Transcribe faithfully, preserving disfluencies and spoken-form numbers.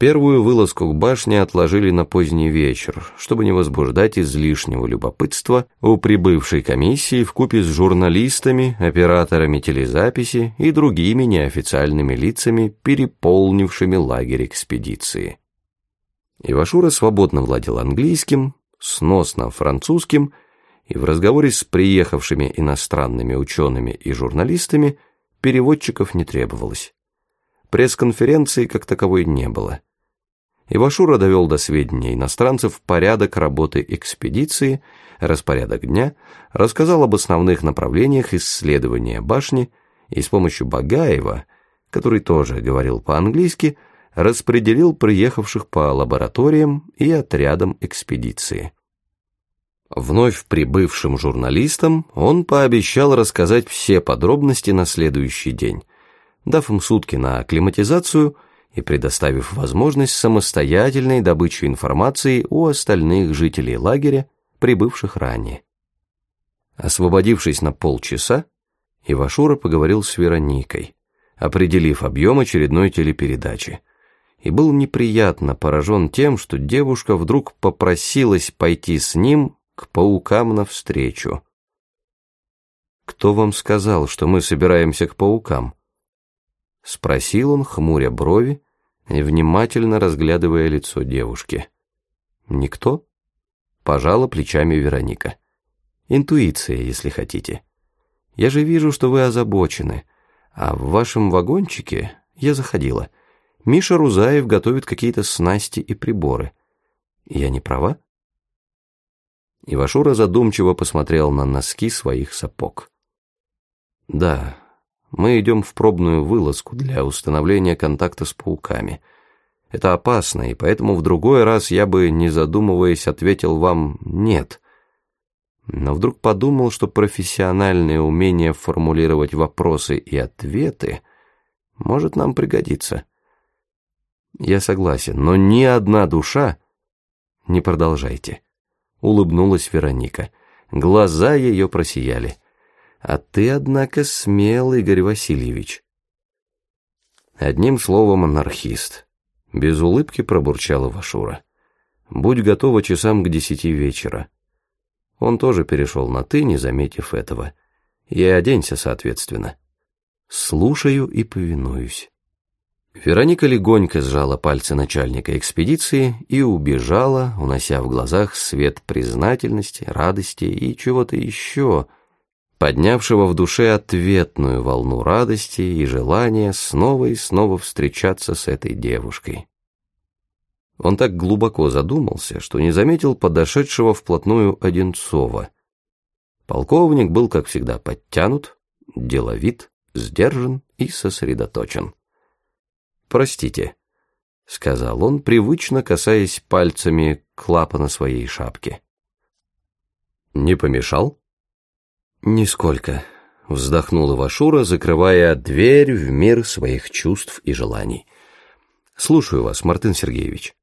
Первую вылазку к башне отложили на поздний вечер, чтобы не возбуждать излишнего любопытства у прибывшей комиссии вкупе с журналистами, операторами телезаписи и другими неофициальными лицами, переполнившими лагерь экспедиции. Ивашура свободно владел английским, сносно французским, и в разговоре с приехавшими иностранными учеными и журналистами переводчиков не требовалось. Пресс-конференции как таковой не было. Ивашура довел до сведения иностранцев порядок работы экспедиции, распорядок дня, рассказал об основных направлениях исследования башни и с помощью Багаева, который тоже говорил по-английски, распределил приехавших по лабораториям и отрядам экспедиции. Вновь прибывшим журналистам он пообещал рассказать все подробности на следующий день, дав им сутки на акклиматизацию и предоставив возможность самостоятельной добычи информации у остальных жителей лагеря, прибывших ранее. Освободившись на полчаса, Ивашура поговорил с Вероникой, определив объем очередной телепередачи, и был неприятно поражен тем, что девушка вдруг попросилась пойти с ним к паукам навстречу. «Кто вам сказал, что мы собираемся к паукам?» — спросил он, хмуря брови и внимательно разглядывая лицо девушки. «Никто?» — пожала плечами Вероника. «Интуиция, если хотите. Я же вижу, что вы озабочены, а в вашем вагончике я заходила. Миша Рузаев готовит какие-то снасти и приборы. Я не права?» Ивашура задумчиво посмотрел на носки своих сапог. «Да, мы идем в пробную вылазку для установления контакта с пауками. Это опасно, и поэтому в другой раз я бы, не задумываясь, ответил вам «нет». Но вдруг подумал, что профессиональное умение формулировать вопросы и ответы может нам пригодиться. Я согласен, но ни одна душа... Не продолжайте. Улыбнулась Вероника. Глаза ее просияли. А ты, однако, смел, Игорь Васильевич. Одним словом, анархист. Без улыбки пробурчал Ивашура. Будь готова часам к десяти вечера. Он тоже перешел на «ты», не заметив этого. И оденься соответственно. Слушаю и повинуюсь. Вероника легонько сжала пальцы начальника экспедиции и убежала, унося в глазах свет признательности, радости и чего-то еще, поднявшего в душе ответную волну радости и желания снова и снова встречаться с этой девушкой. Он так глубоко задумался, что не заметил подошедшего вплотную Одинцова. Полковник был, как всегда, подтянут, деловит, сдержан и сосредоточен. «Простите», — сказал он, привычно касаясь пальцами клапана своей шапки. «Не помешал?» «Нисколько», — вздохнул Ивашура, закрывая дверь в мир своих чувств и желаний. «Слушаю вас, Мартын Сергеевич».